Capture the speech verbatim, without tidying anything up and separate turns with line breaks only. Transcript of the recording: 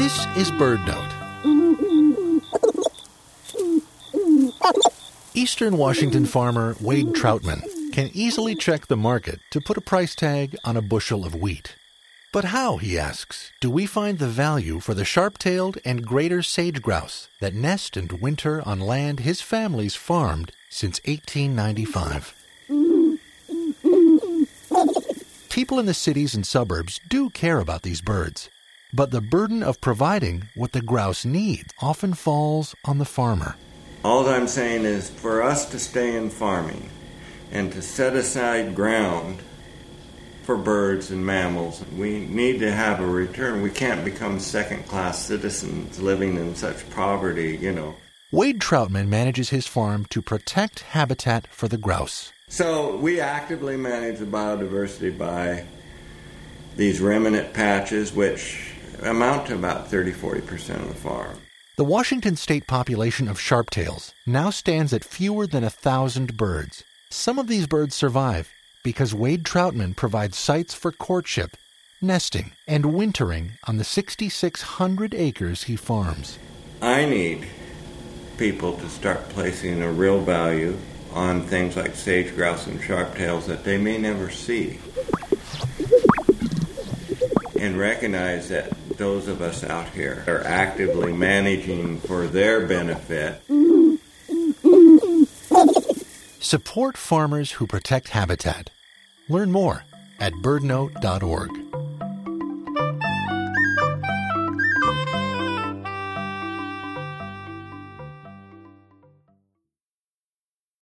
This is BirdNote. Eastern Washington farmer Wade Troutman can easily check the market to put a price tag on a bushel of wheat. But how, he asks, do we find the value for the sharp-tailed and greater sage grouse that nest and winter on land his family's farmed since eighteen ninety-five? People in the cities and suburbs do care about these birds, but the burden of providing what the grouse needs often falls on the farmer.
All I'm saying is for us to stay in farming and to set aside ground for birds and mammals, we need to have a return. We can't become second-class citizens living in such poverty, you know.
Wade Troutman manages his farm to protect habitat for the grouse.
So we actively manage the biodiversity by these remnant patches, which amount to about thirty to forty percent of the farm.
The Washington state population of sharptails now stands at fewer than a thousand birds. Some of these birds survive because Wade Troutman provides sites for courtship, nesting, and wintering on the six thousand six hundred acres he farms.
I need people to start placing a real value on things like sage grouse and sharptails that they may never see, and recognize that those of us out here are actively managing for their benefit.
Support farmers who protect habitat. Learn more at bird note dot org.